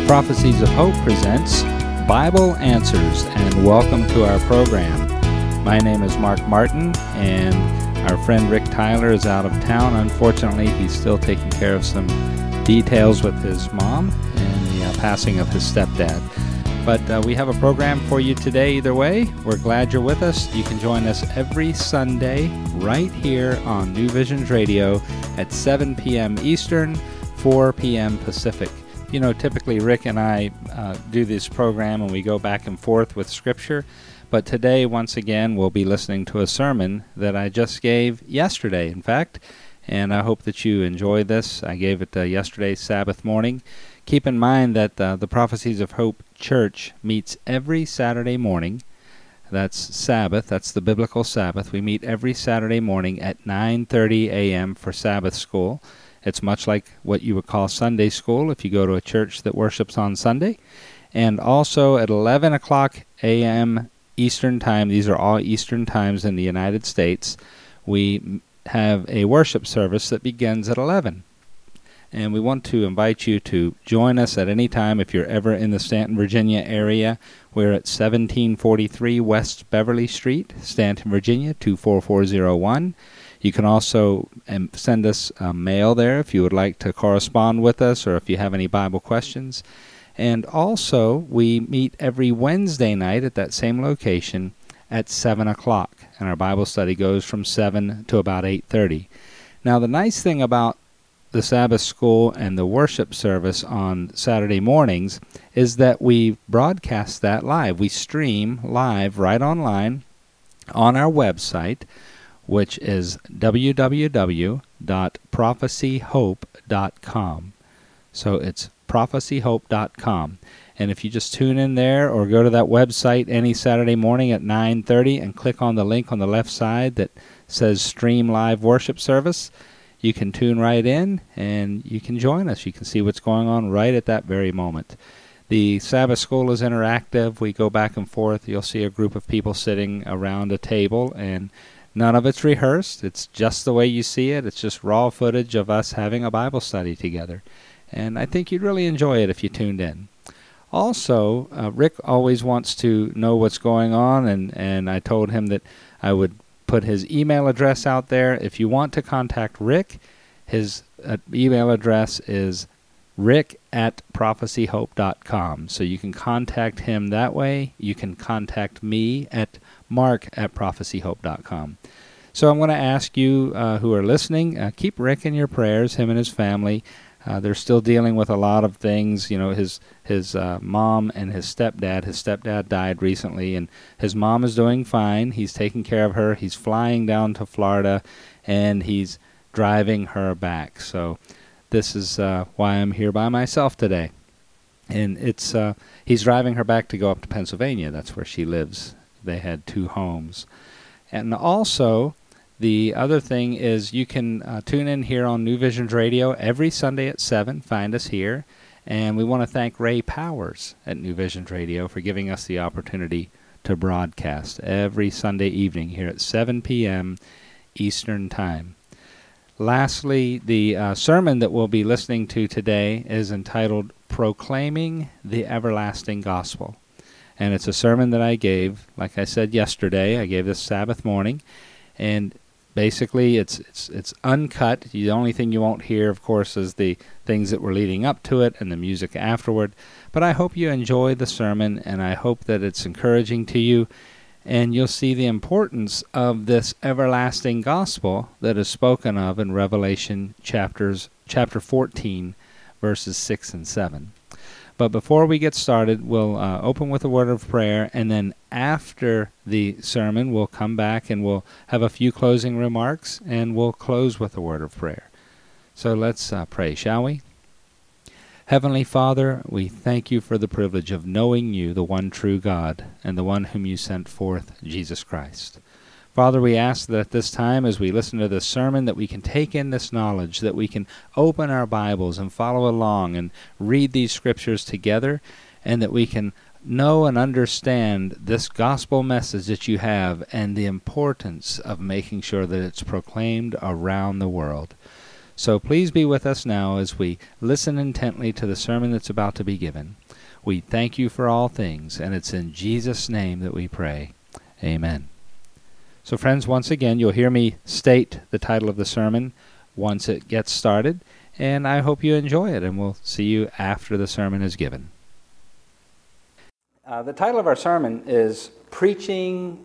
Prophecies of Hope presents Bible Answers, and welcome to our program. My name is Mark Martin, and our friend Rick Tyler is out of town. Unfortunately, he's still taking care of some details with his mom and the passing of his stepdad. But we have a program for you today either way. We're glad you're with us. You can join us every Sunday right here on New Visions Radio at 7 p.m. Eastern, 4 p.m. Pacific. You know, typically Rick and I do this program and we go back and forth with Scripture. But today, once again, we'll be listening to a sermon that I just gave yesterday, in fact. And I hope that you enjoy this. I gave it yesterday, Sabbath morning. Keep in mind that the Prophecies of Hope Church meets every Saturday morning. That's Sabbath. That's the biblical Sabbath. We meet every Saturday morning at 9:30 a.m. for Sabbath school. It's much like what you would call Sunday school if you go to a church that worships on Sunday. And also at 11 o'clock a.m. Eastern Time, these are all Eastern Times in the United States, we have a worship service that begins at 11. And we want to invite you to join us at any time if you're ever in the Stanton, Virginia area. We're at 1743 West Beverly Street, Stanton, Virginia, 24401. You can also send us mail there if you would like to correspond with us or if you have any Bible questions. And also, we meet every Wednesday night at that same location at 7 o'clock. And our Bible study goes from 7 to about 8:30. Now, the nice thing about the Sabbath school and the worship service on Saturday mornings is that we broadcast that live. We stream live right online on our website, which is www.prophecyhope.com. So it's prophecyhope.com. And if you just tune in there or go to that website any Saturday morning at 9:30 and click on the link on the left side that says Stream Live Worship Service, you can tune right in and you can join us. You can see what's going on right at that very moment. The Sabbath school is interactive. We go back and forth. You'll see a group of people sitting around a table, and none of it's rehearsed. It's just the way you see it. It's just raw footage of us having a Bible study together. And I think you'd really enjoy it if you tuned in. Also, Rick always wants to know what's going on, and I told him that I would put his email address out there. If you want to contact Rick, his email address is rick@prophecyhope.com. So you can contact him that way. You can contact me at mark@prophecyhope.com. So I'm going to ask you who are listening, keep Rick in your prayers, him and his family. They're still dealing with a lot of things. You know, his mom and his stepdad. His stepdad died recently, and his mom is doing fine. He's taking care of her. He's flying down to Florida, and he's driving her back. So this is why I'm here by myself today. And it's he's driving her back to go up to Pennsylvania. That's where she lives. They had two homes. And also, the other thing is you can tune in here on New Visions Radio every Sunday at 7. Find us here. And we want to thank Ray Powers at New Visions Radio for giving us the opportunity to broadcast every Sunday evening here at 7 p.m. Eastern Time. Lastly, the sermon that we'll be listening to today is entitled Proclaiming the Everlasting Gospel. And it's a sermon that I gave, like I said yesterday. I gave this Sabbath morning. And basically, it's uncut. The only thing you won't hear, of course, is the things that were leading up to it and the music afterward. But I hope you enjoy the sermon, and I hope that it's encouraging to you, and you'll see the importance of this everlasting gospel that is spoken of in Revelation chapter 14, verses 6 and 7. But before we get started, we'll open with a word of prayer, and then after the sermon, we'll come back and we'll have a few closing remarks, and we'll close with a word of prayer. So let's pray, shall we? Heavenly Father, we thank you for the privilege of knowing you, the one true God, and the one whom you sent forth, Jesus Christ. Father, we ask that at this time, as we listen to this sermon, that we can take in this knowledge, that we can open our Bibles and follow along and read these scriptures together, and that we can know and understand this gospel message that you have and the importance of making sure that it's proclaimed around the world. So please be with us now as we listen intently to the sermon that's about to be given. We thank you for all things, and it's in Jesus' name that we pray. Amen. So friends, once again, you'll hear me state the title of the sermon once it gets started, and I hope you enjoy it, and we'll see you after the sermon is given. The title of our sermon is Proclaiming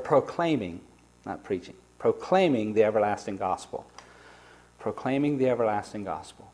the Everlasting Gospel. Proclaiming the Everlasting Gospel.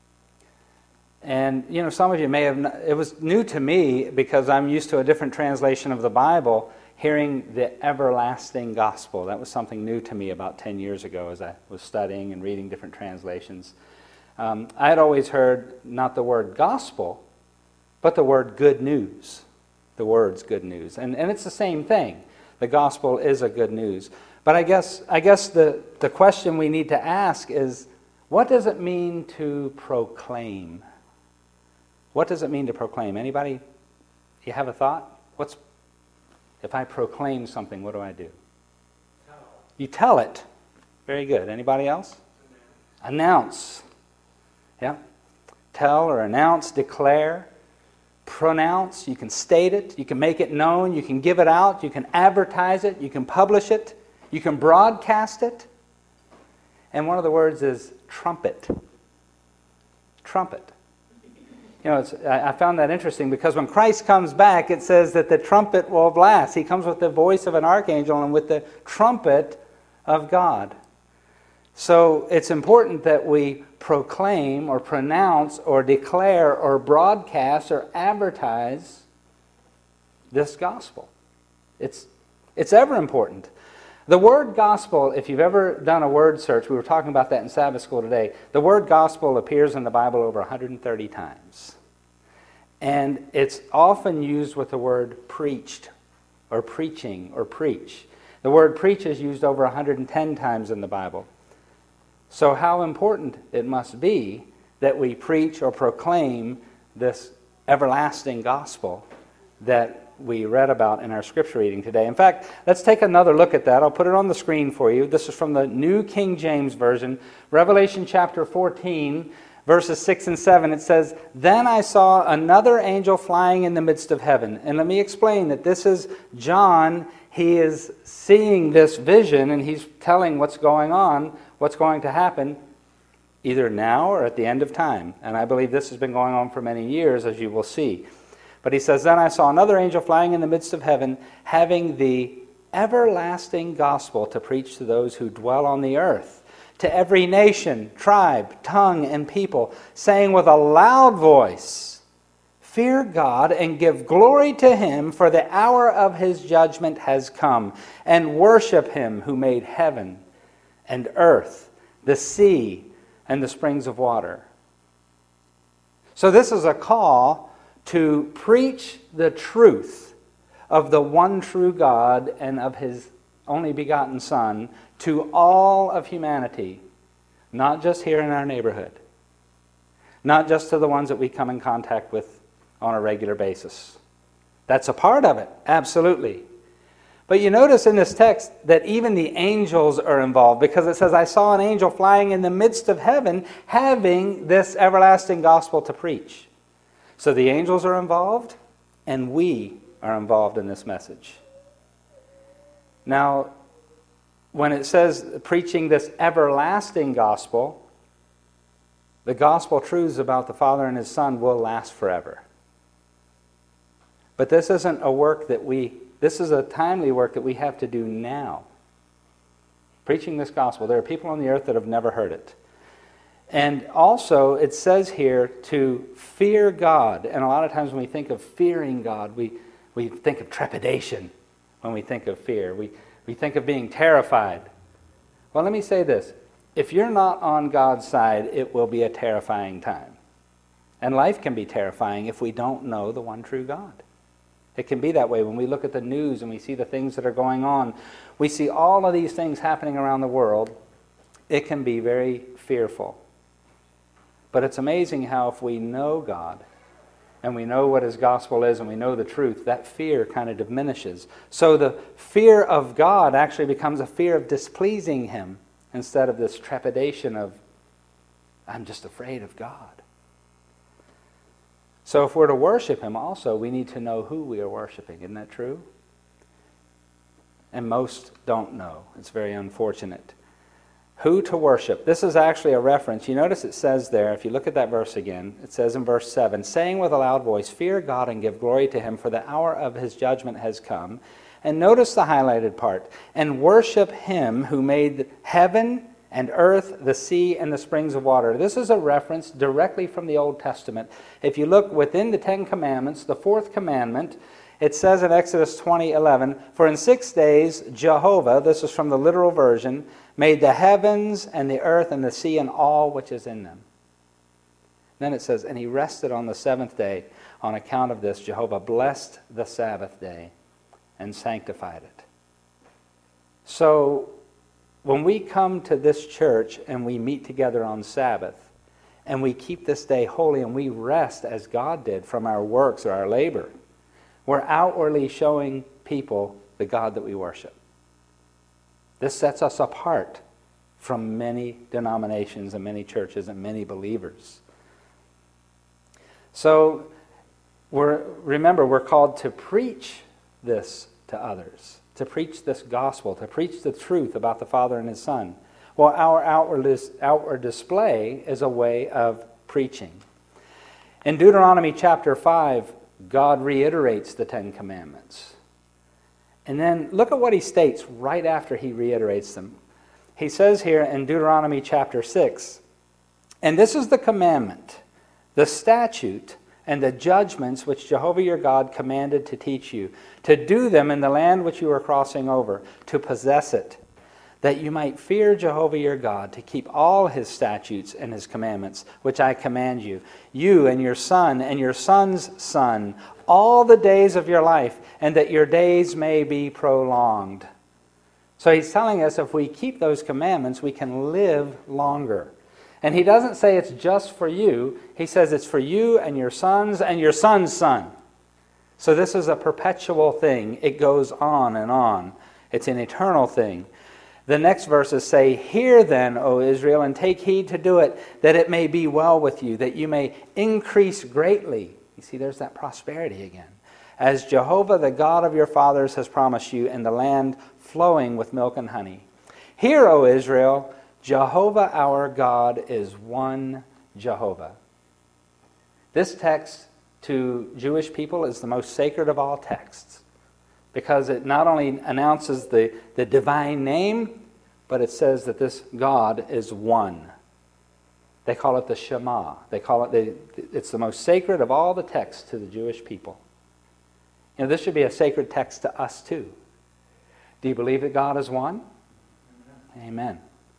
And, some of you may have, it was new to me because I'm used to a different translation of the Bible, hearing the everlasting gospel. That was something new to me about 10 years ago as I was studying and reading different translations. I had always heard not the word gospel, but the word good news. The word's good news. And it's the same thing. The gospel is a good news. But I guess the question we need to ask is, what does it mean to proclaim? What does it mean to proclaim? Anybody, you have a thought? If I proclaim something, what do I do? You tell it. Very good. Anybody else? Announce. Yeah. Tell or announce, declare, pronounce. You can state it. You can make it known. You can give it out. You can advertise it. You can publish it. You can broadcast it. And one of the words is trumpet. Trumpet. I found that interesting because when Christ comes back, it says that the trumpet will blast. He comes with the voice of an archangel and with the trumpet of God. So it's important that we proclaim or pronounce or declare or broadcast or advertise this gospel. It's ever important. The word gospel, if you've ever done a word search, we were talking about that in Sabbath school today, the word gospel appears in the Bible over 130 times. And it's often used with the word preached or preaching or preach. The word preach is used over 110 times in the Bible. So how important it must be that we preach or proclaim this everlasting gospel that we read about in our scripture reading today. In fact, let's take another look at that. I'll put it on the screen for you. This is from the New King James Version, Revelation chapter 14, verses 6 and 7. It says, "Then I saw another angel flying in the midst of heaven." And let me explain that this is John. He is seeing this vision and he's telling what's going on, what's going to happen, either now or at the end of time. And I believe this has been going on for many years, as you will see. But he says, "Then I saw another angel flying in the midst of heaven, having the everlasting gospel to preach to those who dwell on the earth, to every nation, tribe, tongue, and people, saying with a loud voice, 'Fear God and give glory to Him, for the hour of His judgment has come, and worship Him who made heaven and earth, the sea, and the springs of water.'" So this is a call to preach the truth of the one true God and of His only begotten Son to all of humanity, not just here in our neighborhood, not just to the ones that we come in contact with on a regular basis. That's a part of it, absolutely. But you notice in this text that even the angels are involved, because it says, "I saw an angel flying in the midst of heaven, having this everlasting gospel to preach." So the angels are involved, and we are involved in this message. Now, when it says preaching this everlasting gospel, the gospel truths about the Father and His Son will last forever. But this isn't a work this is a timely work that we have to do now. Preaching this gospel. There are people on the earth that have never heard it. And also, it says here to fear God. And a lot of times when we think of fearing God, we think of trepidation when we think of fear. We think of being terrified. Well, let me say this. If you're not on God's side, it will be a terrifying time. And life can be terrifying if we don't know the one true God. It can be that way when we look at the news and we see the things that are going on. We see all of these things happening around the world. It can be very fearful. But it's amazing how if we know God and we know what His gospel is and we know the truth, that fear kind of diminishes. So the fear of God actually becomes a fear of displeasing Him instead of this trepidation of I'm just afraid of God. So if we're to worship him also, we need to know who we are worshiping. Isn't that true? And most don't know. It's very unfortunate. Who to worship. This is actually a reference. You notice it says there, if you look at that verse again, it says in verse 7, saying with a loud voice, fear God and give glory to him, for the hour of his judgment has come. And notice the highlighted part. And worship him who made heaven and earth, the sea, and the springs of water. This is a reference directly from the Old Testament. If you look within the Ten Commandments, the fourth commandment, it says in Exodus 20:11, for in 6 days Jehovah, this is from the literal version, made the heavens and the earth and the sea and all which is in them. Then it says, and he rested on the seventh day. On account of this, Jehovah blessed the Sabbath day and sanctified it. So, when we come to this church and we meet together on Sabbath, and we keep this day holy and we rest as God did from our works or our labor, we're outwardly showing people the God that we worship. This sets us apart from many denominations and many churches and many believers. So, remember, we're called to preach this to others, to preach this gospel, to preach the truth about the Father and his Son. Well, our outward display is a way of preaching. In Deuteronomy chapter 5, God reiterates the Ten Commandments. And then look at what he states right after he reiterates them. He says here in Deuteronomy chapter 6, and this is the commandment, the statute, and the judgments which Jehovah your God commanded to teach you, to do them in the land which you are crossing over, to possess it, that you might fear Jehovah your God, to keep all his statutes and his commandments, which I command you, you and your son and your son's son, all the days of your life, and that your days may be prolonged. So he's telling us if we keep those commandments, we can live longer. And he doesn't say it's just for you. He says it's for you and your sons and your son's son. So this is a perpetual thing. It goes on and on. It's an eternal thing. The next verses say, hear then, O Israel, and take heed to do it, that it may be well with you, that you may increase greatly. You see, there's that prosperity again. As Jehovah, the God of your fathers, has promised you, in the land flowing with milk and honey. Hear, O Israel, Jehovah our God is one Jehovah. This text to Jewish people is the most sacred of all texts, because it not only announces the divine name, but it says that this God is one. They call it the Shema. It's the most sacred of all the texts to the Jewish people. You know, this should be a sacred text to us too. Do you believe that God is one? Amen.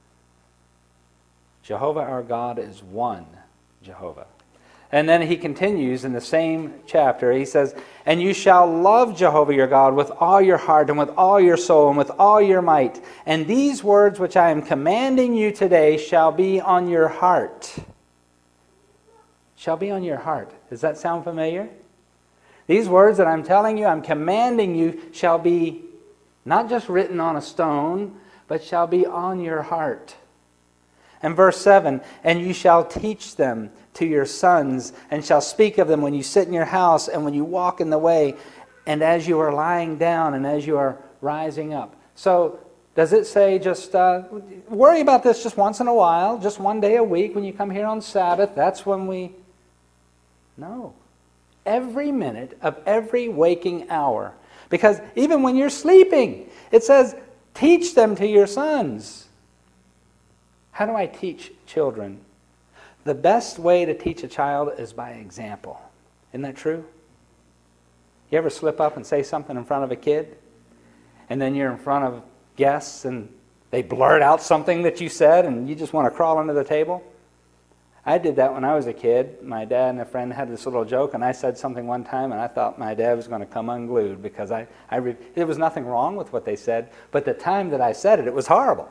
Jehovah our God is one Jehovah. And then he continues in the same chapter. He says, and you shall love Jehovah your God with all your heart and with all your soul and with all your might. And these words which I am commanding you today shall be on your heart. Shall be on your heart. Does that sound familiar? These words that I'm telling you, I'm commanding you, shall be not just written on a stone, but shall be on your heart. And verse 7, and you shall teach them to your sons, and shall speak of them when you sit in your house, and when you walk in the way, and as you are lying down, and as you are rising up. So, does it say just worry about this just once in a while, just one day a week when you come here on Sabbath? That's when we... No. Every minute of every waking hour. Because even when you're sleeping, it says, teach them to your sons. How do I teach children? The best way to teach a child is by example. Isn't that true? You ever slip up and say something in front of a kid? And then you're in front of guests and they blurt out something that you said and you just want to crawl under the table? I did that when I was a kid. My dad and a friend had this little joke, and I said something one time, and I thought my dad was going to come unglued because there was nothing wrong with what they said, but the time that I said it, it was horrible.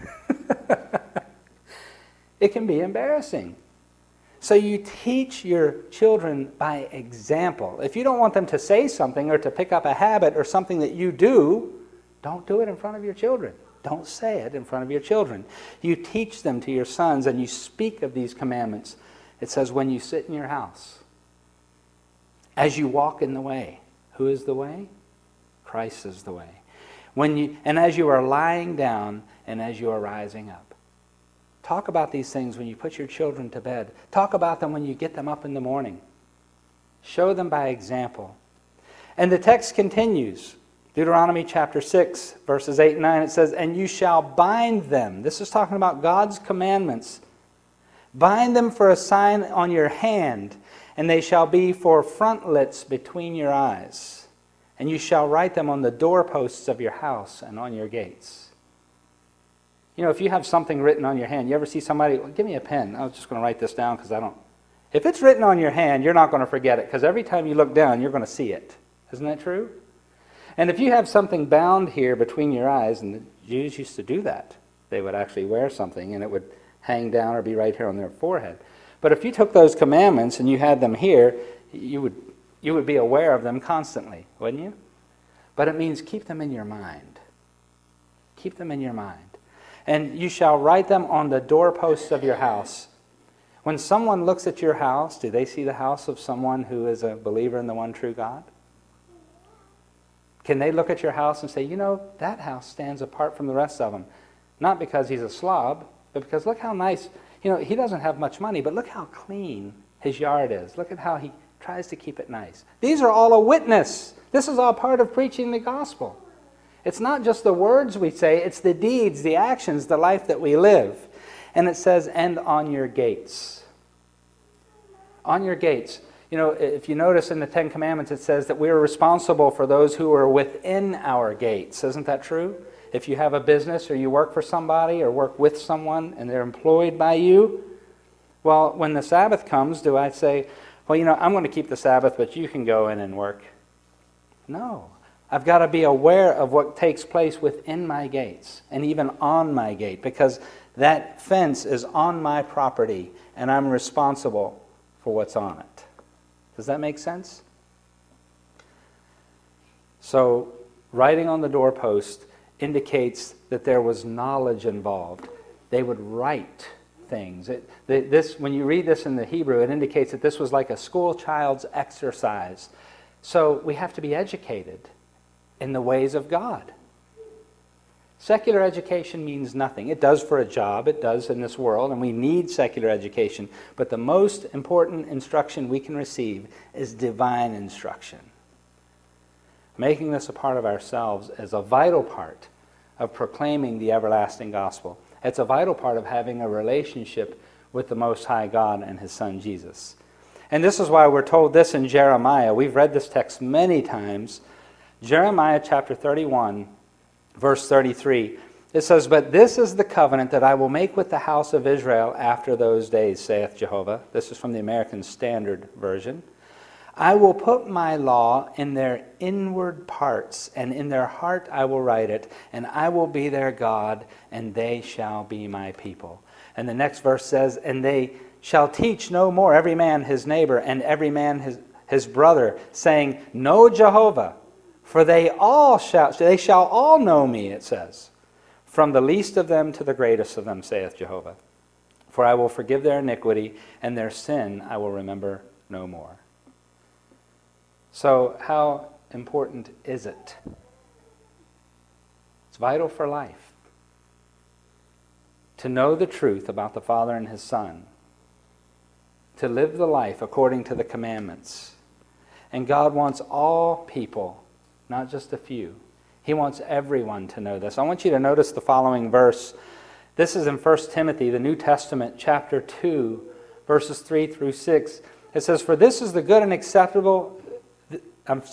It can be embarrassing. So you teach your children by example. If you don't want them to say something or to pick up a habit or something that you do, don't do it in front of your children. Don't say it in front of your children. You teach them to your sons, and you speak of these commandments. It says, when you sit in your house, as you walk in the way. Who is the way? Christ is the way. And as you are lying down and as you are rising up. Talk about these things when you put your children to bed. Talk about them when you get them up in the morning. Show them by example. And the text continues. Deuteronomy chapter 6, verses 8 and 9, it says, and you shall bind them. This is talking about God's commandments. Bind them for a sign on your hand, and they shall be for frontlets between your eyes. And you shall write them on the doorposts of your house and on your gates. You know, if you have something written on your hand, you ever see somebody, well, give me a pen. I was just going to write this down because I don't. If it's written on your hand, you're not going to forget it because every time you look down, you're going to see it. Isn't that true? And if you have something bound here between your eyes, and the Jews used to do that, they would actually wear something and it would hang down or be right here on their forehead. But if you took those commandments and you had them here, you would be aware of them constantly, wouldn't you? But it means keep them in your mind. Keep them in your mind. And you shall write them on the doorposts of your house. When someone looks at your house, do they see the house of someone who is a believer in the one true God? Can they look at your house and say, you know, that house stands apart from the rest of them? Not because he's a slob, but because look how nice. You know, he doesn't have much money, but look how clean his yard is. Look at how he tries to keep it nice. These are all a witness. This is all part of preaching the gospel. It's not just the words we say, it's the deeds, the actions, the life that we live. And it says, and on your gates. On your gates. You know, if you notice in the Ten Commandments, it says that we are responsible for those who are within our gates. Isn't that true? If you have a business or you work for somebody or work with someone and they're employed by you, well, when the Sabbath comes, do I say, well, you know, I'm going to keep the Sabbath, but you can go in and work? No. I've got to be aware of what takes place within my gates and even on my gate, because that fence is on my property and I'm responsible for what's on it. Does that make sense? So, writing on the doorpost indicates that there was knowledge involved. They would write things. When you read this in the Hebrew, it indicates that this was like a school child's exercise. So, we have to be educated in the ways of God. Secular education means nothing. It does for a job, it does in this world, and we need secular education. But the most important instruction we can receive is divine instruction. Making this a part of ourselves is a vital part of proclaiming the everlasting gospel. It's a vital part of having a relationship with the Most High God and His Son Jesus. And this is why we're told this in Jeremiah. We've read this text many times. Jeremiah chapter 31, verse 33, it says, but this is the covenant that I will make with the house of Israel after those days, saith Jehovah. This is from the American Standard Version. I will put my law in their inward parts, and in their heart I will write it, and I will be their God, and they shall be my people. And the next verse says, and they shall teach no more every man his neighbor, and every man his brother, saying, know Jehovah. For they shall all know me, it says, from the least of them to the greatest of them, saith Jehovah. For I will forgive their iniquity, and their sin I will remember no more. So how important is it? It's vital for life. To know the truth about the Father and His Son. To live the life according to the commandments. And God wants all people, not just a few. He wants everyone to know this. I want you to notice the following verse. This is in 1 Timothy, the New Testament, chapter 2, verses 3 through 6. It says, for this is good and acceptable in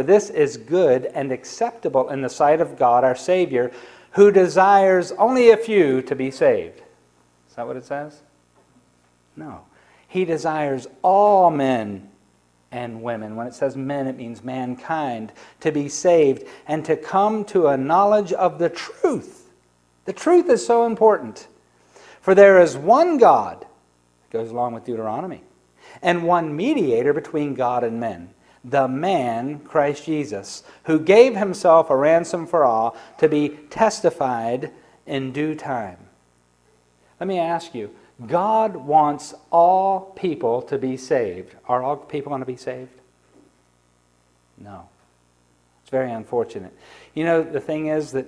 the sight of God our Savior, who desires only a few to be saved. Is that what it says? No. He desires all men and women. When it says men, it means mankind, to be saved and to come to a knowledge of the truth. The truth is so important. For there is one God, it goes along with Deuteronomy, and one mediator between God and men, the man, Christ Jesus, who gave Himself a ransom for all, to be testified in due time. Let me ask you, God wants all people to be saved. Are all people going to be saved? No. It's very unfortunate. You know, the thing is that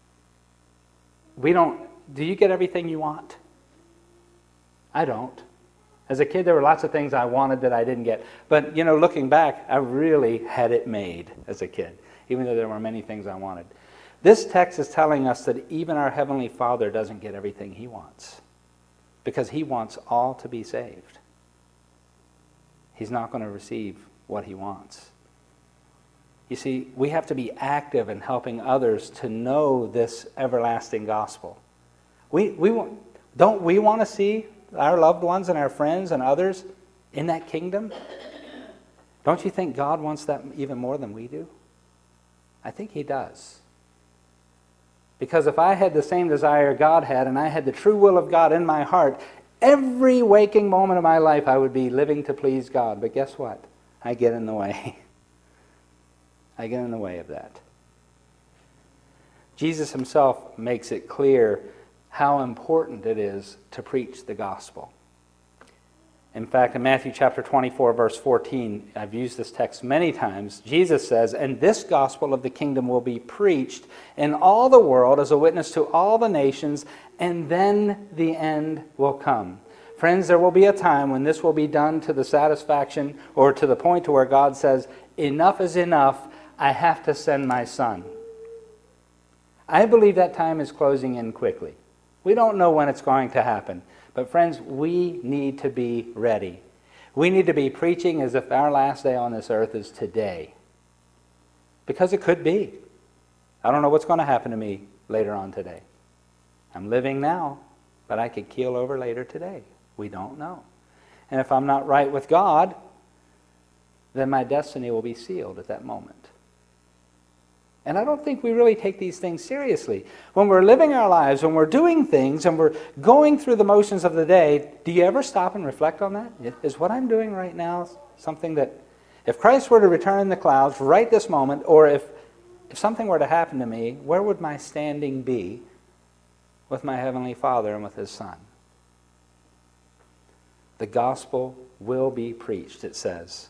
do you get everything you want? I don't. As a kid, there were lots of things I wanted that I didn't get. But, you know, looking back, I really had it made as a kid, even though there were many things I wanted. This text is telling us that even our Heavenly Father doesn't get everything He wants, because He wants all to be saved. He's not going to receive what He wants. You see, we have to be active in helping others to know this everlasting gospel. Don't we want to see our loved ones and our friends and others in that kingdom? Don't you think God wants that even more than we do? I think He does. Because if I had the same desire God had, and I had the true will of God in my heart, every waking moment of my life I would be living to please God. But guess what? I get in the way. I get in the way of that. Jesus Himself makes it clear how important it is to preach the gospel. In fact, in Matthew chapter 24, verse 14, I've used this text many times, Jesus says, "And this gospel of the kingdom will be preached in all the world as a witness to all the nations, and then the end will come." Friends, there will be a time when this will be done to the satisfaction or to the point to where God says, enough is enough, I have to send my Son. I believe that time is closing in quickly. We don't know when it's going to happen. But friends, we need to be ready. We need to be preaching as if our last day on this earth is today. Because it could be. I don't know what's going to happen to me later on today. I'm living now, but I could keel over later today. We don't know. And if I'm not right with God, then my destiny will be sealed at that moment. And I don't think we really take these things seriously. When we're living our lives, when we're doing things, and we're going through the motions of the day, do you ever stop and reflect on that? Is what I'm doing right now something that, if Christ were to return in the clouds right this moment, or if something were to happen to me, where would my standing be with my Heavenly Father and with His Son? The gospel will be preached, it says.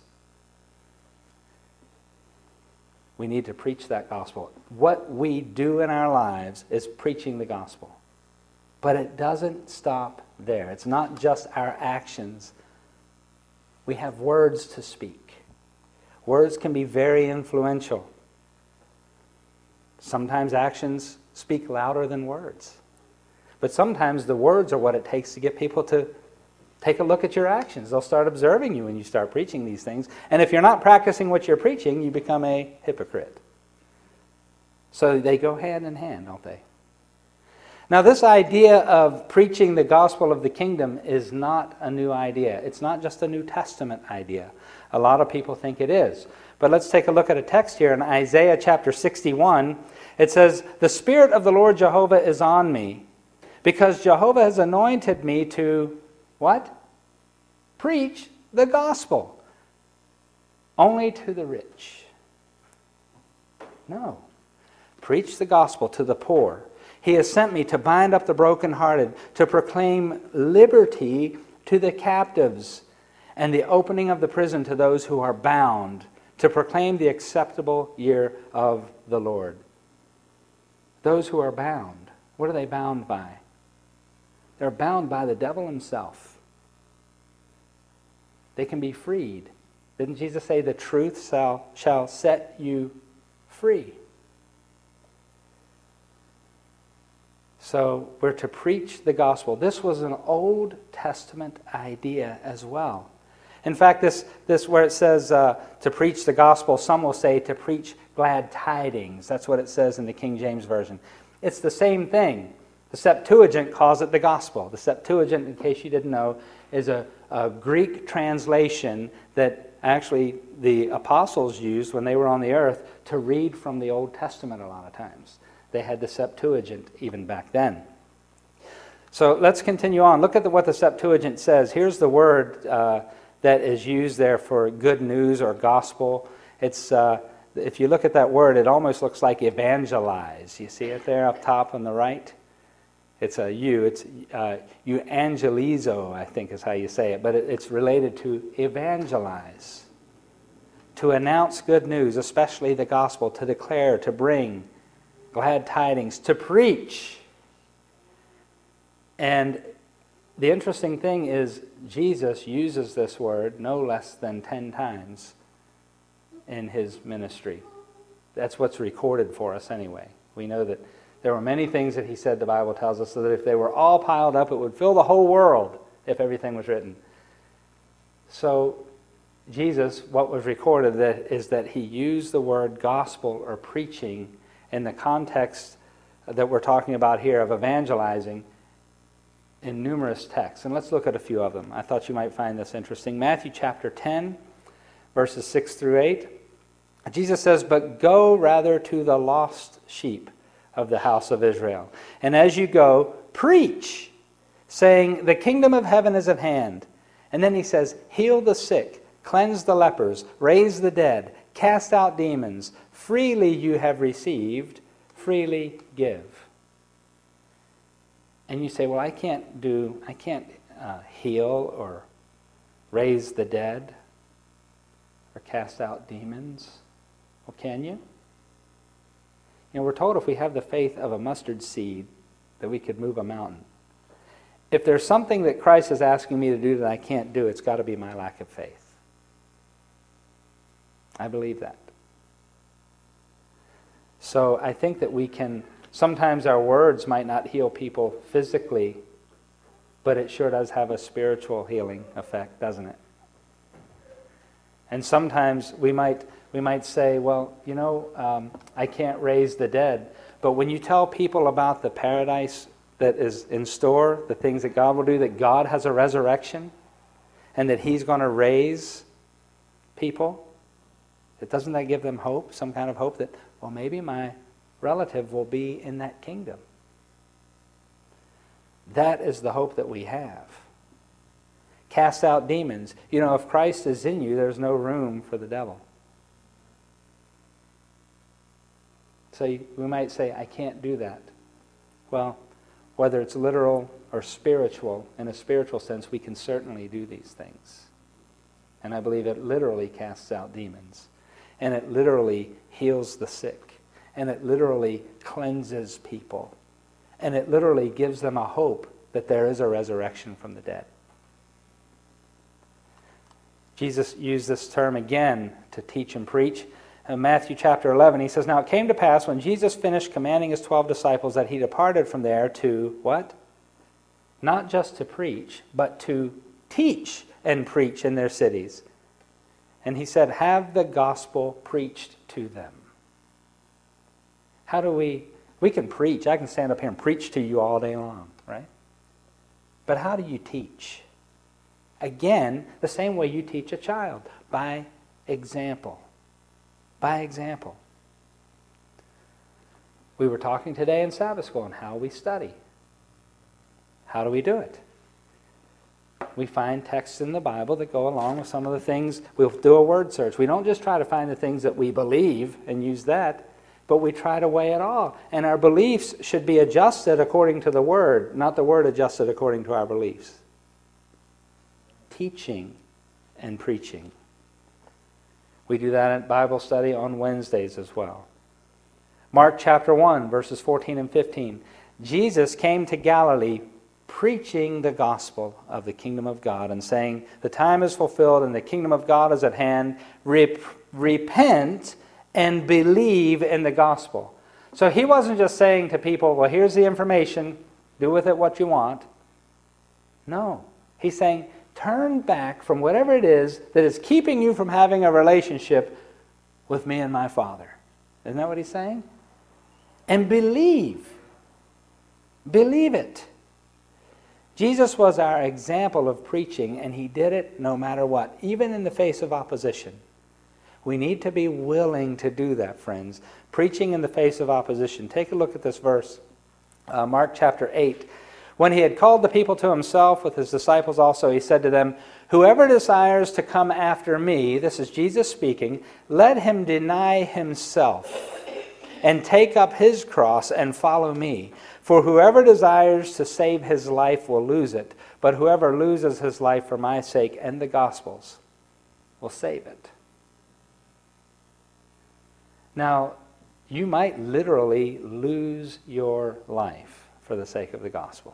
We need to preach that gospel. What we do in our lives is preaching the gospel. But it doesn't stop there. It's not just our actions. We have words to speak. Words can be very influential. Sometimes actions speak louder than words. But sometimes the words are what it takes to get people to take a look at your actions. They'll start observing you when you start preaching these things. And if you're not practicing what you're preaching, you become a hypocrite. So they go hand in hand, don't they? Now, this idea of preaching the gospel of the kingdom is not a new idea. It's not just a New Testament idea. A lot of people think it is. But let's take a look at a text here in Isaiah chapter 61. It says, "The Spirit of the Lord Jehovah is on me, because Jehovah has anointed me to..." What? Preach the gospel. Only to the rich. No. Preach the gospel to the poor. He has sent me to bind up the brokenhearted, to proclaim liberty to the captives, and the opening of the prison to those who are bound, to proclaim the acceptable year of the Lord. Those who are bound, what are they bound by? They're bound by the devil himself. They can be freed. Didn't Jesus say, "The truth shall set you free"? So we're to preach the gospel. This was an Old Testament idea as well. In fact, this where it says to preach the gospel, some will say to preach glad tidings. That's what it says in the King James Version. It's the same thing. The Septuagint calls it the gospel. The Septuagint, in case you didn't know, is a Greek translation that actually the apostles used when they were on the earth to read from the Old Testament a lot of times. They had the Septuagint even back then. So let's continue on. Look at what the Septuagint says. Here's the word that is used there for good news or gospel. It's if you look at that word, it almost looks like evangelize. You see it there up top on the right? It's a you. It's euangelizo, I think is how you say it. But it's related to evangelize. To announce good news, especially the gospel. To declare, to bring glad tidings. To preach. And the interesting thing is Jesus uses this word no less than 10 times in his ministry. That's what's recorded for us anyway. We know that there were many things that he said, the Bible tells us, so that if they were all piled up, it would fill the whole world if everything was written. So Jesus, what was recorded is that he used the word gospel or preaching in the context that we're talking about here of evangelizing in numerous texts. And let's look at a few of them. I thought you might find this interesting. Matthew chapter 10, verses 6 through 8. Jesus says, "But go rather to the lost sheep of the house of Israel. And as you go, preach, saying, the kingdom of heaven is at hand." And then he says, "Heal the sick, cleanse the lepers, raise the dead, cast out demons. Freely you have received, freely give." And you say, well, I can't heal or raise the dead or cast out demons. Well, can you? You know, we're told if we have the faith of a mustard seed that we could move a mountain. If there's something that Christ is asking me to do that I can't do, it's got to be my lack of faith. I believe that. So I think that we can, sometimes our words might not heal people physically, but it sure does have a spiritual healing effect, doesn't it? And sometimes we might say, well, you know, I can't raise the dead. But when you tell people about the paradise that is in store, the things that God will do, that God has a resurrection, and that he's going to raise people, doesn't that give them hope, some kind of hope that, well, maybe my relative will be in that kingdom? That is the hope that we have. Cast out demons. You know, if Christ is in you, there's no room for the devil. So we might say, I can't do that. Well, whether it's literal or spiritual, in a spiritual sense, we can certainly do these things. And I believe it literally casts out demons. And it literally heals the sick. And it literally cleanses people. And it literally gives them a hope that there is a resurrection from the dead. Jesus used this term again to teach and preach. In Matthew chapter 11, he says, "Now it came to pass when Jesus finished commanding his 12 disciples that he departed from there to," what? Not just to preach, but to teach and preach in their cities. And he said, "Have the gospel preached to them." How do we can preach. I can stand up here and preach to you all day long, right? But how do you teach? Again, the same way you teach a child, by example. By example. We were talking today in Sabbath school on how we study. How do we do it? We find texts in the Bible that go along with some of the things. We'll do a word search. We don't just try to find the things that we believe and use that, but we try to weigh it all. And our beliefs should be adjusted according to the Word, not the Word adjusted according to our beliefs. Teaching and preaching. We do that at Bible study on Wednesdays as well. Mark chapter 1, verses 14 and 15. Jesus came to Galilee preaching the gospel of the kingdom of God and saying, "The time is fulfilled and the kingdom of God is at hand. Repent and believe in the gospel." So he wasn't just saying to people, well, here's the information, do with it what you want. No. He's saying, turn back from whatever it is that is keeping you from having a relationship with me and my Father. Isn't that what he's saying? And believe. Believe it. Jesus was our example of preaching, and he did it no matter what, even in the face of opposition. We need to be willing to do that, friends. Preaching in the face of opposition. Take a look at this verse, Mark chapter 8. When he had called the people to himself with his disciples also, he said to them, "Whoever desires to come after me," this is Jesus speaking, "let him deny himself and take up his cross and follow me. For whoever desires to save his life will lose it, but whoever loses his life for my sake and the gospel's will save it. Now, you might literally lose your life for the sake of the gospel.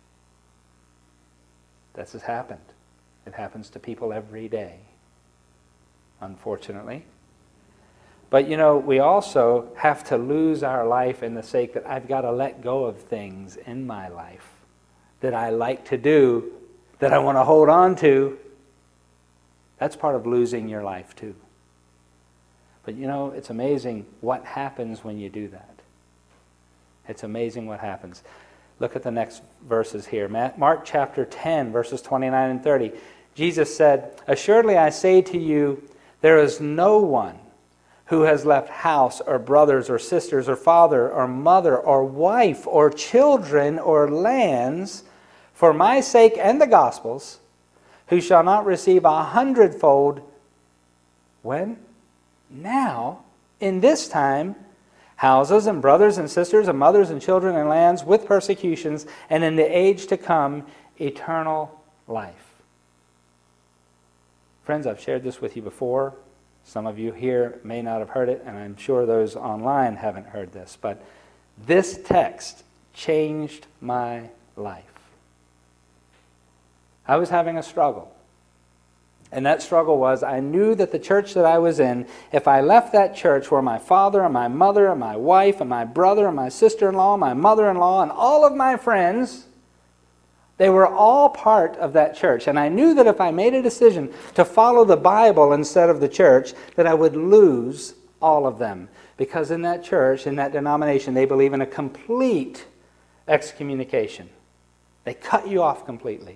This has happened. It happens to people every day, unfortunately. But we also have to lose our life in the sake that I've got to let go of things in my life that I like to do, that I want to hold on to. That's part of losing your life too. But it's amazing what happens when you do that. It's amazing what happens. Look at the next verses here. Mark chapter 10, verses 29 and 30. Jesus said, "Assuredly I say to you, there is no one who has left house or brothers or sisters or father or mother or wife or children or lands for my sake and the gospel's, who shall not receive 100-fold, when? Now, in this time, houses and brothers and sisters and mothers and children and lands with persecutions, and in the age to come, eternal life." Friends, I've shared this with you before. Some of you here may not have heard it, and I'm sure those online haven't heard this, but this text changed my life. I was having a struggle. And that struggle was, I knew that the church that I was in, if I left that church where my father and my mother and my wife and my brother and my sister-in-law, my mother-in-law, and all of my friends, they were all part of that church. And I knew that if I made a decision to follow the Bible instead of the church, that I would lose all of them. Because in that church, in that denomination, they believe in a complete excommunication. They cut you off completely.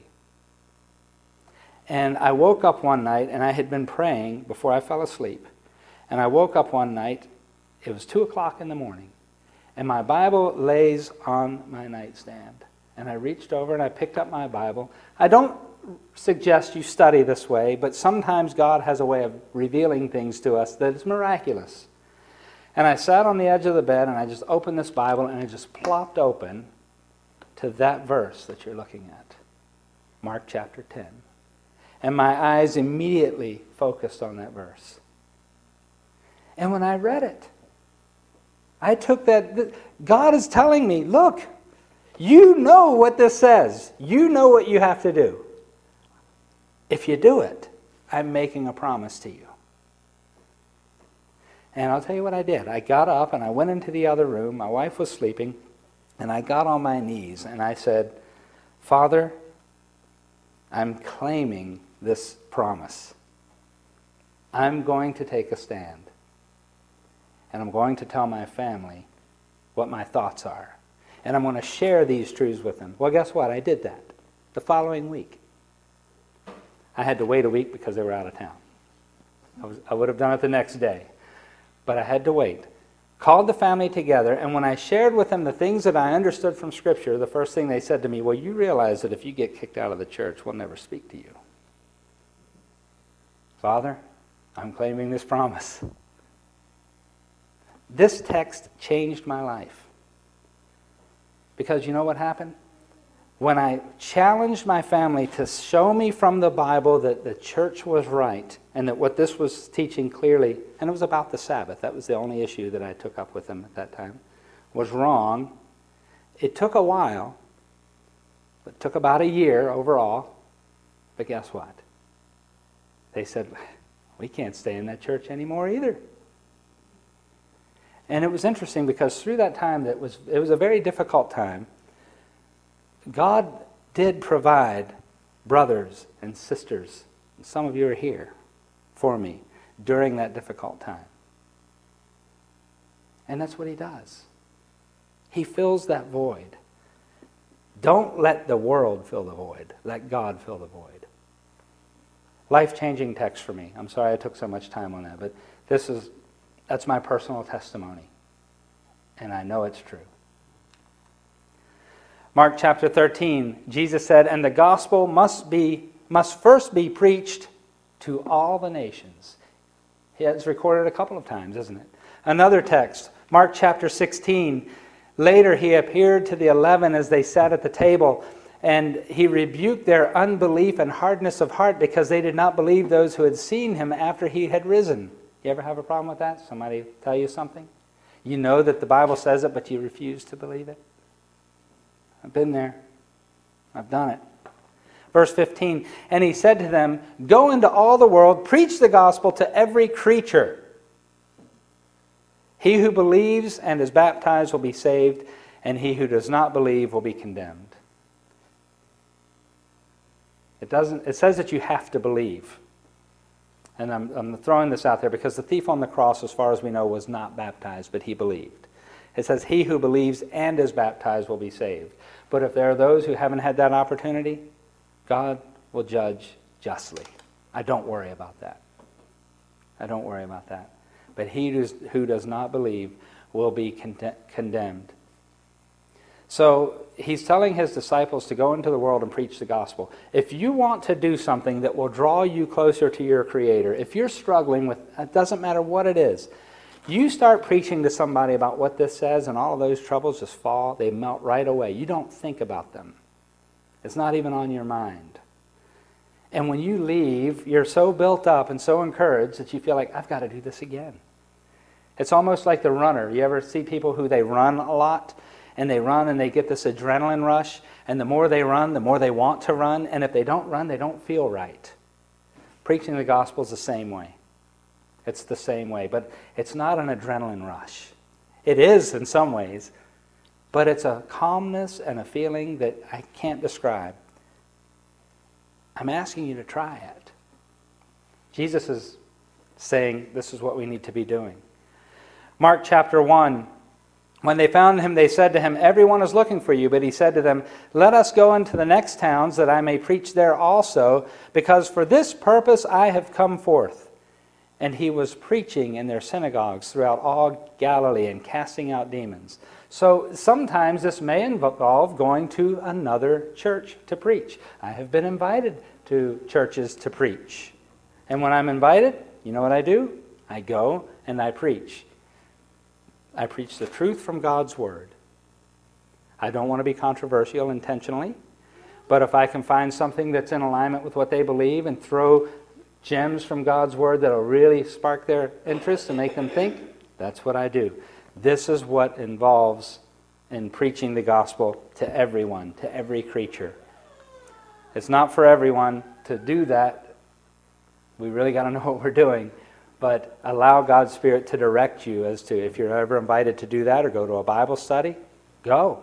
And I woke up one night, and I had been praying before I fell asleep. And I woke up one night, it was 2 o'clock in the morning, and my Bible lays on my nightstand. And I reached over and I picked up my Bible. I don't suggest you study this way, but sometimes God has a way of revealing things to us that is miraculous. And I sat on the edge of the bed, and I just opened this Bible, and it just plopped open to that verse that you're looking at, Mark chapter 10. And my eyes immediately focused on that verse. And when I read it, I took that. God is telling me, look, you know what this says. You know what you have to do. If you do it, I'm making a promise to you. And I'll tell you what I did. I got up and I went into the other room. My wife was sleeping. And I got on my knees and I said, Father, I'm claiming this promise. I'm going to take a stand. And I'm going to tell my family what my thoughts are. And I'm going to share these truths with them. Well, guess what? I did that the following week. I had to wait a week because they were out of town. I would have done it the next day. But I had to wait. Called the family together, and when I shared with them the things that I understood from Scripture, the first thing they said to me, well, you realize that if you get kicked out of the church, we'll never speak to you. Father, I'm claiming this promise. This text changed my life. Because you know what happened? When I challenged my family to show me from the Bible that the church was right, and that what this was teaching clearly, and it was about the Sabbath, that was the only issue that I took up with them at that time, was wrong. It took a while. It took about a year overall. But guess what? They said, we can't stay in that church anymore either. And it was interesting because through that time, it was a very difficult time. God did provide brothers and sisters, and some of you are here, for me during that difficult time. And that's what He does. He fills that void. Don't let the world fill the void. Let God fill the void. Life-changing text for me. I'm sorry I took so much time on that, but that's my personal testimony. And I know it's true. Mark chapter 13, Jesus said, and the gospel must first be preached to all the nations. It's recorded a couple of times, isn't it? Another text, Mark chapter 16, Later he appeared to the 11 as they sat at the table, and he rebuked their unbelief and hardness of heart because they did not believe those who had seen him after he had risen. You ever have a problem with that? Somebody tell you something? You know that the Bible says it, but you refuse to believe it? I've been there. I've done it. Verse 15, and he said to them, "Go into all the world, preach the gospel to every creature. He who believes and is baptized will be saved, and he who does not believe will be condemned." It says that you have to believe. And I'm throwing this out there because the thief on the cross, as far as we know, was not baptized, but he believed. It says, "He who believes and is baptized will be saved." But if there are those who haven't had that opportunity, God will judge justly. I don't worry about that. I don't worry about that. But he who does not believe will be condemned. So he's telling his disciples to go into the world and preach the gospel. If you want to do something that will draw you closer to your Creator, if you're struggling with, it doesn't matter what it is, you start preaching to somebody about what this says and all of those troubles just fall, they melt right away. You don't think about them. It's not even on your mind. And when you leave, you're so built up and so encouraged that you feel like, I've got to do this again. It's almost like the runner. You ever see people who they run a lot? And they run and they get this adrenaline rush. And the more they run, the more they want to run. And if they don't run, they don't feel right. Preaching the gospel is the same way. It's the same way. But it's not an adrenaline rush. It is in some ways. But it's a calmness and a feeling that I can't describe. I'm asking you to try it. Jesus is saying this is what we need to be doing. Mark chapter 1. When they found him, they said to him, "Everyone is looking for you." But he said to them, "Let us go into the next towns, that I may preach there also, because for this purpose I have come forth." And he was preaching in their synagogues throughout all Galilee and casting out demons. So sometimes this may involve going to another church to preach. I have been invited to churches to preach. And when I'm invited, you know what I do? I go and I preach. I preach the truth from God's Word. I don't want to be controversial intentionally, but if I can find something that's in alignment with what they believe and throw gems from God's Word that will really spark their interest and make them think, that's what I do. This is what involves in preaching the gospel to everyone, to every creature. It's not for everyone to do that. We really got to know what we're doing. But allow God's Spirit to direct you as to if you're ever invited to do that or go to a Bible study, go.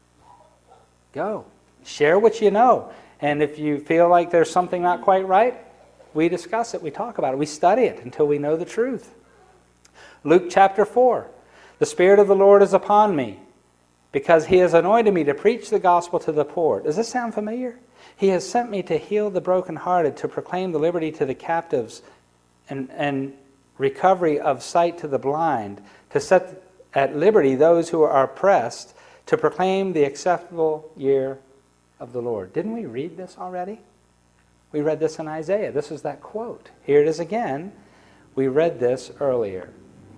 Go. Share what you know. And if you feel like there's something not quite right, we discuss it, we talk about it, we study it until we know the truth. Luke chapter 4. "The Spirit of the Lord is upon me, because He has anointed me to preach the gospel to the poor." Does this sound familiar? "He has sent me to heal the brokenhearted, to proclaim the liberty to the captives, and recovery of sight to the blind, to set at liberty those who are oppressed, to proclaim the acceptable year of the Lord." Didn't we read this already? We read this in Isaiah. This is that quote. Here it is again. We read this earlier.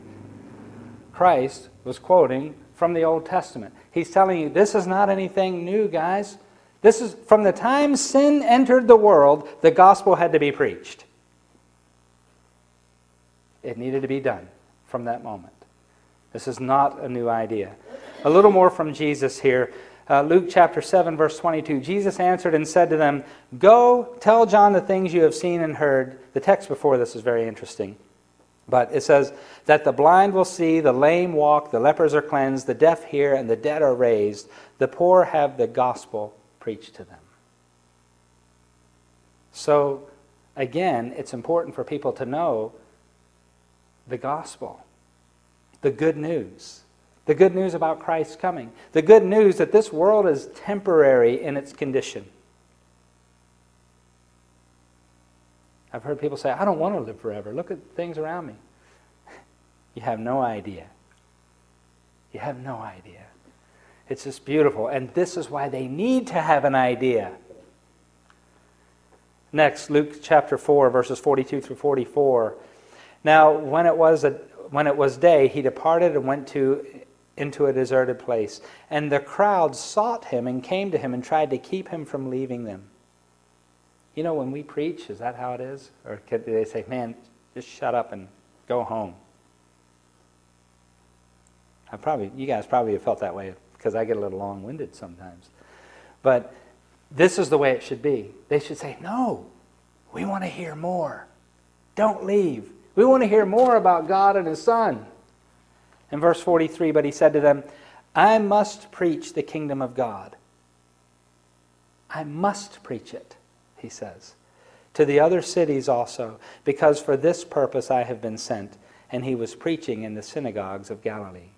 Christ was quoting from the Old Testament. He's telling you this is not anything new, guys. This is from the time sin entered the world, the gospel had to be preached. It needed to be done from that moment. This is not a new idea. A little more from Jesus here. Luke chapter 7, verse 22. "Jesus answered and said to them, 'Go, tell John the things you have seen and heard.'" The text before this is very interesting. But it says, "That the blind will see, the lame walk, the lepers are cleansed, the deaf hear, and the dead are raised. The poor have the gospel preached to them." So, again, it's important for people to know the gospel, the good news about Christ's coming, the good news that this world is temporary in its condition. I've heard people say, "I don't want to live forever. Look at things around me." You have no idea. You have no idea. It's just beautiful, and this is why they need to have an idea. Next, Luke chapter 4, verses 42 through 44. "Now, when it was day, he departed and went into a deserted place. And the crowd sought him and came to him and tried to keep him from leaving them. You know, when we preach, is that how it is? Or do they say, man, just shut up and go home? You guys probably have felt that way because I get a little long-winded sometimes. But this is the way it should be. They should say, no, we want to hear more. Don't leave. We want to hear more about God and His Son. In verse 43, but he said to them, I must preach the kingdom of God. I must preach it, he says, to the other cities also, because for this purpose I have been sent. And he was preaching in the synagogues of Galilee.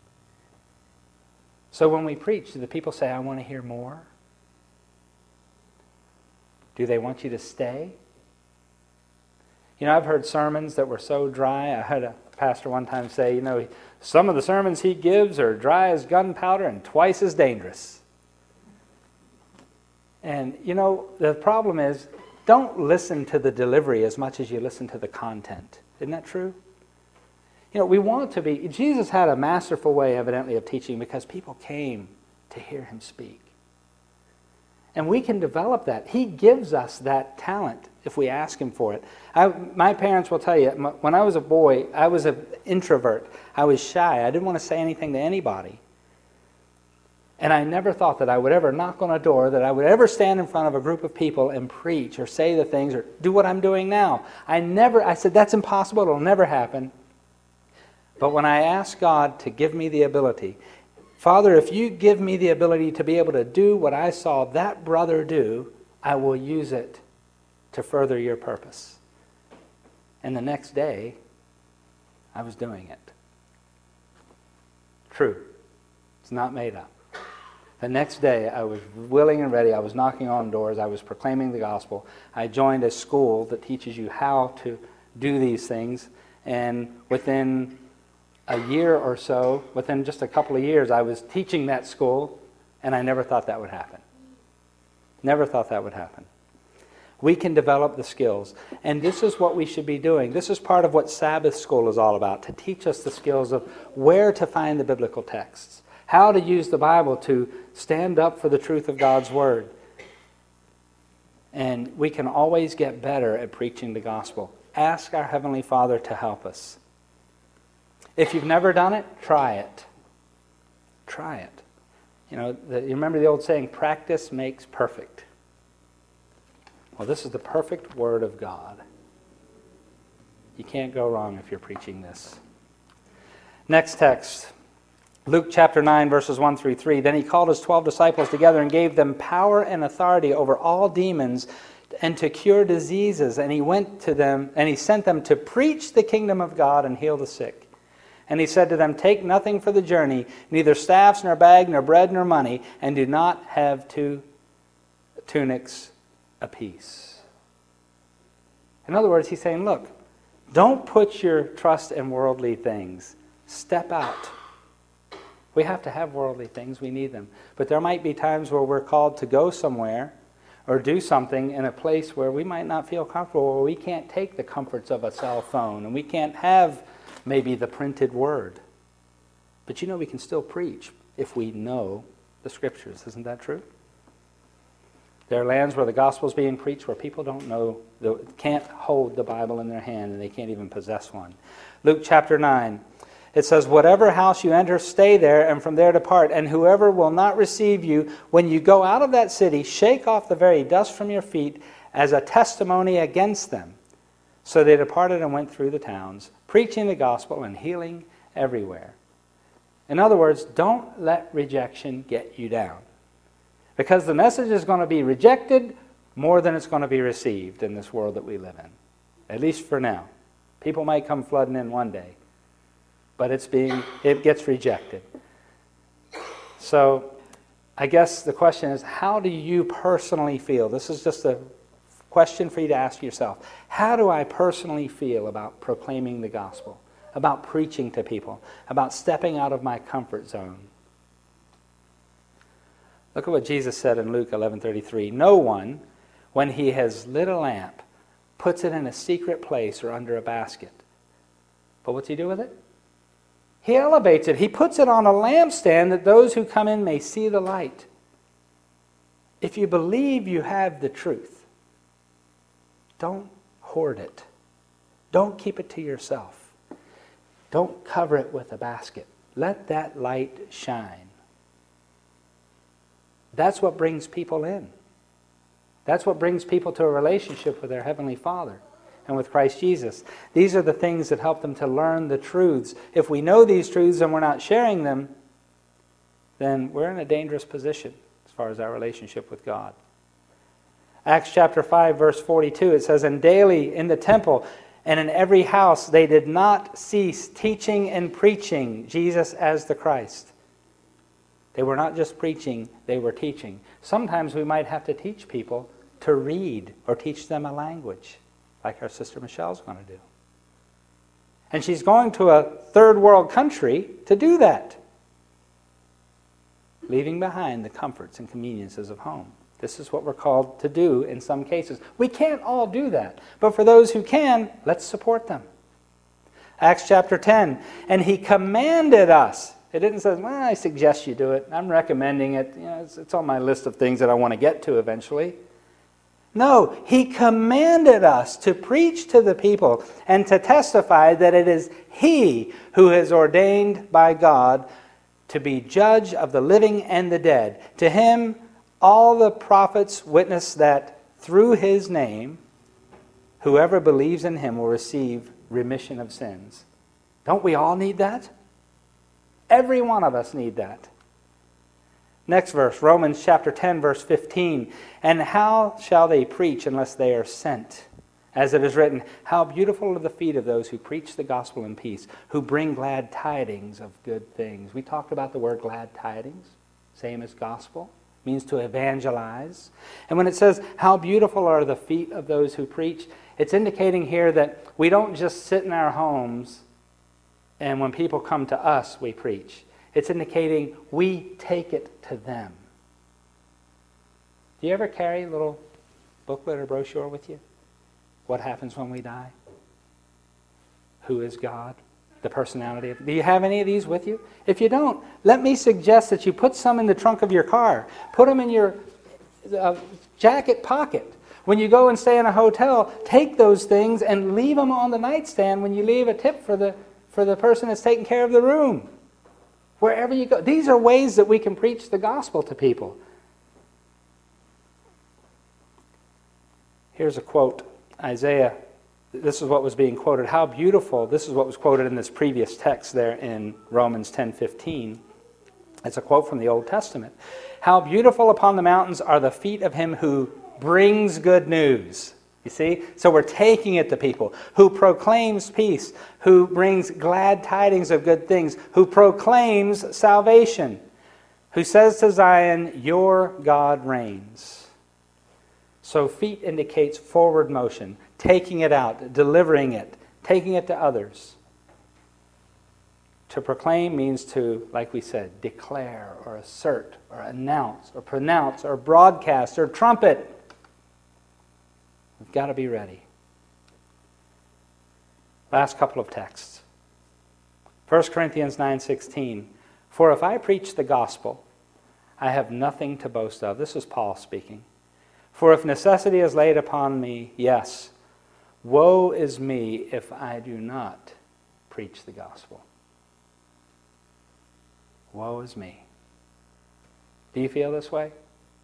So when we preach, do the people say, I want to hear more? Do they want you to stay? You know, I've heard sermons that were so dry. I heard a pastor one time say, you know, some of the sermons he gives are dry as gunpowder and twice as dangerous. And, you know, the problem is, don't listen to the delivery as much as you listen to the content. Isn't that true? You know, we want to be... Jesus had a masterful way, evidently, of teaching because people came to hear him speak. And we can develop that. He gives us that talent if we ask him for it. My parents will tell you, when I was a boy, I was an introvert. I was shy. I didn't want to say anything to anybody. And I never thought that I would ever knock on a door, that I would ever stand in front of a group of people and preach or say the things or do what I'm doing now. I said, that's impossible. It'll never happen. But when I asked God to give me the ability, Father, if you give me the ability to be able to do what I saw that brother do, I will use it to further your purpose. And the next day, I was doing it. True. It's not made up. The next day, I was willing and ready. I was knocking on doors. I was proclaiming the gospel. I joined a school that teaches you how to do these things. And within a year or so, within just a couple of years, I was teaching that school, and I never thought that would happen. Never thought that would happen. We can develop the skills, and this is what we should be doing. This is part of what Sabbath school is all about, to teach us the skills of where to find the biblical texts, how to use the Bible to stand up for the truth of God's Word. And we can always get better at preaching the gospel. Ask our Heavenly Father to help us. If you've never done it, try it. Try it. You know, you remember the old saying, practice makes perfect. Well, this is the perfect Word of God. You can't go wrong if you're preaching this. Next text, Luke chapter 9, verses 1 through 3. Then he called his 12 disciples together and gave them power and authority over all demons and to cure diseases. And he went to them, and he sent them to preach the kingdom of God and heal the sick. And he said to them, take nothing for the journey, neither staffs, nor bag, nor bread, nor money, and do not have 2 tunics apiece. In other words, he's saying, look, don't put your trust in worldly things. Step out. We have to have worldly things. We need them. But there might be times where we're called to go somewhere or do something in a place where we might not feel comfortable, where we can't take the comforts of a cell phone, and we can't have maybe the printed word. But you know, we can still preach if we know the Scriptures. Isn't that true? There are lands where the gospel is being preached where people don't know, can't hold the Bible in their hand, and they can't even possess one. Luke chapter 9, it says, whatever house you enter, stay there, and from there depart. And whoever will not receive you, when you go out of that city, shake off the very dust from your feet as a testimony against them. So they departed and went through the towns, preaching the gospel and healing everywhere. In other words, don't let rejection get you down. Because the message is going to be rejected more than it's going to be received in this world that we live in. At least for now. People might come flooding in one day. But it gets rejected. So I guess the question is, how do you personally feel? This is just a question for you to ask yourself. How do I personally feel about proclaiming the gospel, about preaching to people, about stepping out of my comfort zone? Look at what Jesus said in Luke 11:33. No one, when he has lit a lamp, puts it in a secret place or under a basket. But what's he do with it? He elevates it. He puts it on a lampstand that those who come in may see the light. If you believe you have the truth, don't hoard it. Don't keep it to yourself. Don't cover it with a basket. Let that light shine. That's what brings people in. That's what brings people to a relationship with their Heavenly Father and with Christ Jesus. These are the things that help them to learn the truths. If we know these truths and we're not sharing them, then we're in a dangerous position as far as our relationship with God. Acts chapter 5, verse 42, it says, "And daily in the temple and in every house they did not cease teaching and preaching Jesus as the Christ." They were not just preaching, they were teaching. Sometimes we might have to teach people to read or teach them a language, like our sister Michelle's going to do. And she's going to a third world country to do that, leaving behind the comforts and conveniences of home. This is what we're called to do in some cases. We can't all do that, but for those who can, let's support them. Acts chapter 10, "And he commanded us." It didn't say, "Well, I suggest you do it. I'm recommending it. You know, it's on my list of things that I want to get to eventually." No, he commanded us to preach to the people and to testify that it is he who is ordained by God to be judge of the living and the dead. To him all the prophets witness that through his name, whoever believes in him will receive remission of sins. Don't we all need that? Every one of us need that. Next verse, Romans chapter 10, verse 15. "And how shall they preach unless they are sent? As it is written, how beautiful are the feet of those who preach the gospel in peace, who bring glad tidings of good things." We talked about the word glad tidings, same as gospel. It means to evangelize. And when it says, how beautiful are the feet of those who preach, it's indicating here that we don't just sit in our homes and when people come to us, we preach. It's indicating we take it to them. Do you ever carry a little booklet or brochure with you? What happens when we die? Who is God? The personality of... Do you have any of these with you? If you don't, let me suggest that you put some in the trunk of your car. Put them in your jacket pocket. When you go and stay in a hotel, take those things and leave them on the nightstand when you leave a tip for the person that's taking care of the room. Wherever you go. These are ways that we can preach the gospel to people. Here's a quote. Isaiah, this is what was being quoted. How beautiful, this is what was quoted in this previous text there in Romans 10:15. It's a quote from the Old Testament. "How beautiful upon the mountains are the feet of him who brings good news." You see? So we're taking it to people. "Who proclaims peace, who brings glad tidings of good things, who proclaims salvation, who says to Zion, your God reigns." So feet indicates forward motion, taking it out, delivering it, taking it to others. To proclaim means to, like we said, declare or assert or announce or pronounce or broadcast or trumpet. We've got to be ready. Last couple of texts. 1 Corinthians 9:16. "For if I preach the gospel, I have nothing to boast of." This is Paul speaking. "For if necessity is laid upon me, yes, woe is me if I do not preach the gospel." Woe is me. Do you feel this way?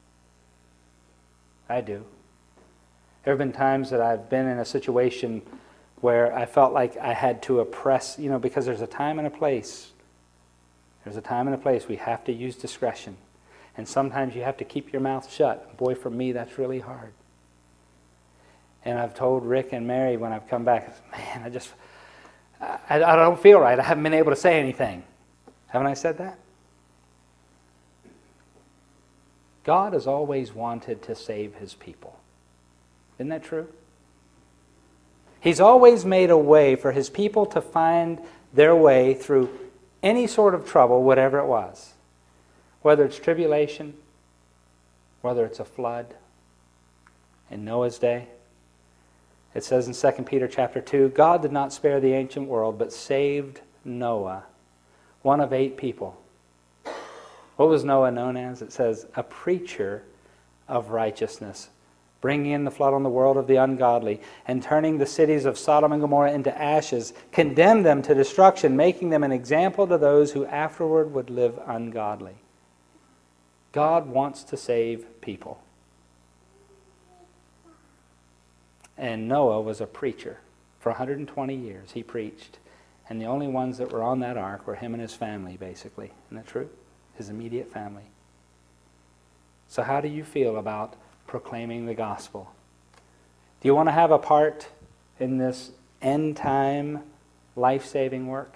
I do. There have been times that I've been in a situation where I felt like I had to oppress, because there's a time and a place. There's a time and a place we have to use discretion. And sometimes you have to keep your mouth shut. Boy, for me, that's really hard. And I've told Rick and Mary when I've come back, man, I don't feel right. I haven't been able to say anything. Haven't I said that? God has always wanted to save his people. Isn't that true? He's always made a way for his people to find their way through any sort of trouble, whatever it was. Whether it's tribulation, whether it's a flood in Noah's day. It says in 2 Peter chapter 2, "God did not spare the ancient world, but saved Noah one of 8 people. What was Noah known as? It says, a preacher of righteousness, bringing in the flood on the world of the ungodly, and turning the cities of Sodom and Gomorrah into ashes, condemned them to destruction, making them an example to those who afterward would live ungodly. God wants to save people. And Noah was a preacher. For 120 years he preached. And the only ones that were on that ark were him and his family, basically. Isn't that true? His immediate family. So how do you feel about proclaiming the gospel? Do you want to have a part in this end-time life-saving work?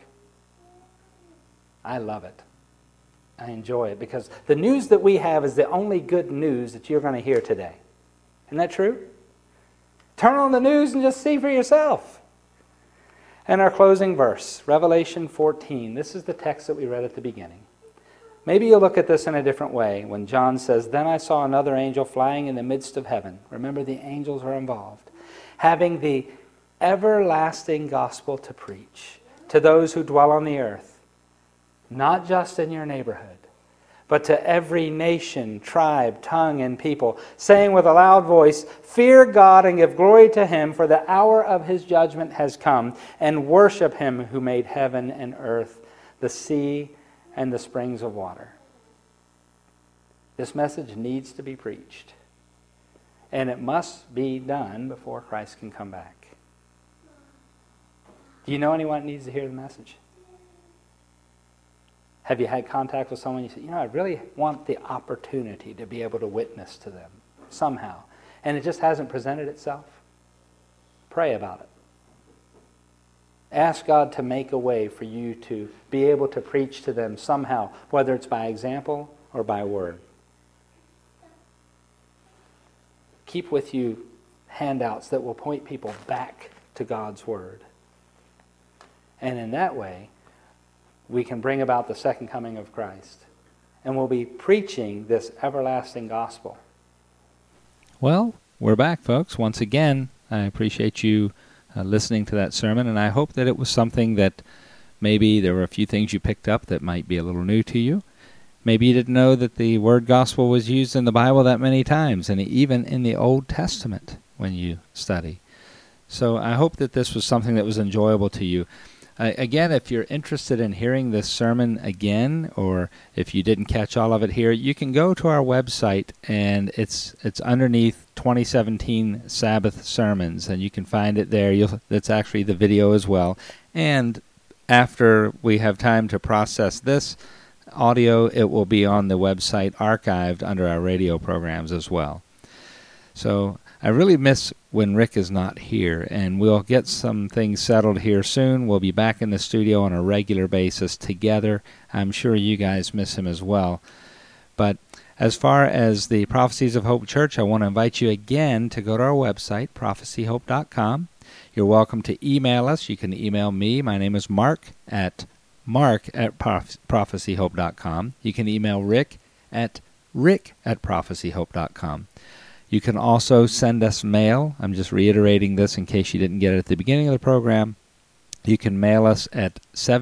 I love it. I enjoy it because the news that we have is the only good news that you're going to hear today. Isn't that true? Turn on the news and just see for yourself. And our closing verse, Revelation 14. This is the text that we read at the beginning. Maybe you'll look at this in a different way when John says, "Then I saw another angel flying in the midst of heaven." Remember, the angels are involved. "Having the everlasting gospel to preach to those who dwell on the earth, not just in your neighborhood, but to every nation, tribe, tongue, and people, saying with a loud voice, 'Fear God and give glory to Him, for the hour of His judgment has come, and worship Him who made heaven and earth, the sea, and the springs of water.'" This message needs to be preached. And it must be done before Christ can come back. Do you know anyone that needs to hear the message? Have you had contact with someone you say, I really want the opportunity to be able to witness to them somehow, and it just hasn't presented itself? Pray about it. Ask God to make a way for you to be able to preach to them somehow, whether it's by example or by word. Keep with you handouts that will point people back to God's Word. And in that way, we can bring about the second coming of Christ. And we'll be preaching this everlasting gospel. Well, we're back, folks. Once again, I appreciate you listening to that sermon, and I hope that it was something that maybe there were a few things you picked up that might be a little new to you. Maybe you didn't know that the word gospel was used in the Bible that many times, and even in the Old Testament when you study. So I hope that this was something that was enjoyable to you. Again, if you're interested in hearing this sermon again, or if you didn't catch all of it here, you can go to our website, and it's underneath 2017 Sabbath Sermons, and you can find it there. That's actually the video as well. And after we have time to process this audio, it will be on the website archived under our radio programs as well. So I really miss when Rick is not here, and we'll get some things settled here soon. We'll be back in the studio on a regular basis together. I'm sure you guys miss him as well. But as far as the Prophecies of Hope Church, I want to invite you again to go to our website, prophecyhope.com. You're welcome to email us. You can email me. My name is Mark at prophecyhope.com. You can email Rick at prophecyhope.com. You can also send us mail. I'm just reiterating this in case you didn't get it at the beginning of the program. You can mail us at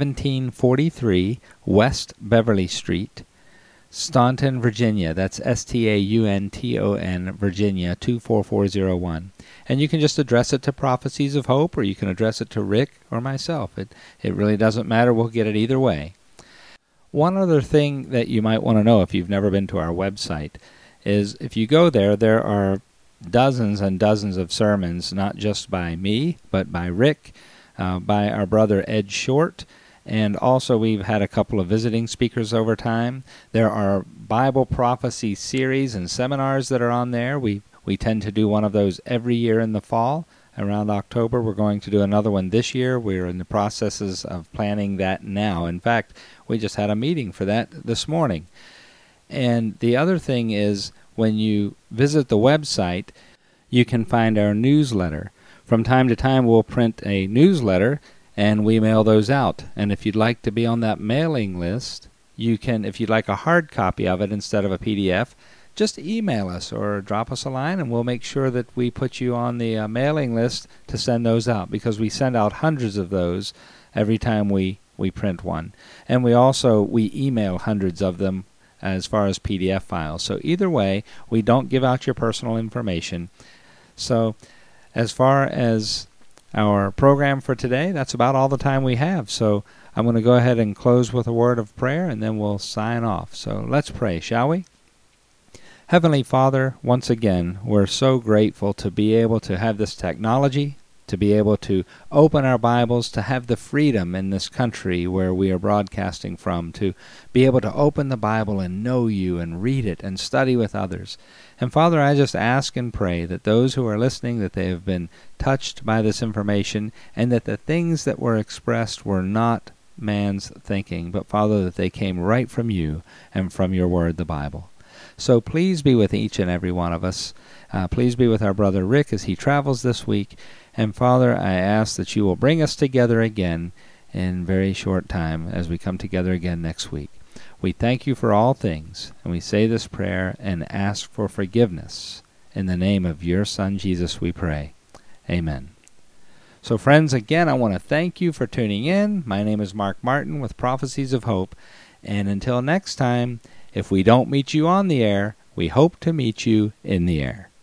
1743 West Beverly Street, Staunton, Virginia. That's Staunton, Virginia, 24401. And you can just address it to Prophecies of Hope, or you can address it to Rick or myself. It really doesn't matter. We'll get it either way. One other thing that you might want to know if you've never been to our website is if you go there, there are dozens and dozens of sermons, not just by me, but by Rick, by our brother Ed Short, and also we've had a couple of visiting speakers over time. There are Bible prophecy series and seminars that are on there. We tend to do one of those every year in the fall. Around October, we're going to do another one this year. We're in the processes of planning that now. In fact, we just had a meeting for that this morning. And the other thing is, when you visit the website, you can find our newsletter. From time to time, we'll print a newsletter, and we mail those out. And if you'd like to be on that mailing list, you can, if you'd like a hard copy of it instead of a PDF, just email us or drop us a line, and we'll make sure that we put you on the mailing list to send those out, because we send out hundreds of those every time we we print one. And we email hundreds of them as far as PDF files. So either way, we don't give out your personal information. So as far as our program for today, that's about all the time we have. So I'm going to go ahead and close with a word of prayer, and then we'll sign off. So let's pray, shall we? Heavenly Father, once again, we're so grateful to be able to have this technology, to be able to open our Bibles, to have the freedom in this country where we are broadcasting from, to be able to open the Bible and know you and read it and study with others. And Father, I just ask and pray that those who are listening, that they have been touched by this information, and that the things that were expressed were not man's thinking, but Father, that they came right from you and from your word, the Bible. So please be with each and every one of us. Please be with our brother Rick as he travels this week. And Father, I ask that you will bring us together again in very short time as we come together again next week. We thank you for all things, and we say this prayer and ask for forgiveness. In the name of your Son, Jesus, we pray. Amen. So friends, again, I want to thank you for tuning in. My name is Mark Martin with Prophecies of Hope. And until next time, if we don't meet you on the air, we hope to meet you in the air.